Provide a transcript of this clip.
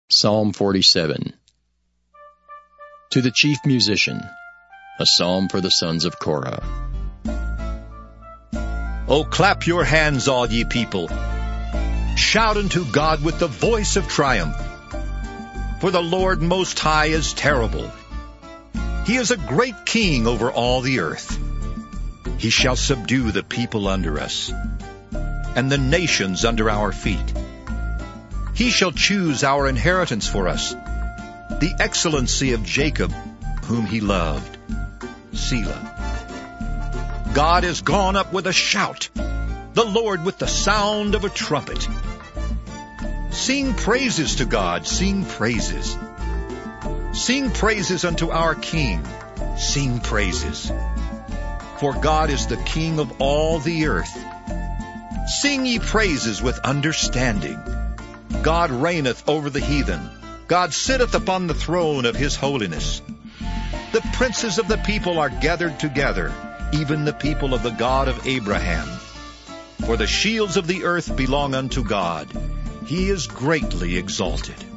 Psalm 47. To the chief musician, a psalm for the sons of Korah. O clap your hands, all ye people. Shout unto God with the voice of triumph. For the Lord Most High is terrible. He is a great king over all the earth. He shall subdue the people under us, and the nations under our feet. He shall choose our inheritance for us, the excellency of Jacob, whom he loved. Selah. God is gone up with a shout, the Lord with the sound of a trumpet. Sing praises to God, sing praises. Sing praises unto our King, sing praises. For God is the King of all the earth. Sing ye praises with understanding. God reigneth over the heathen. God sitteth upon the throne of his holiness. The princes of the people are gathered together, even the people of the God of Abraham. For the shields of the earth belong unto God. He is greatly exalted.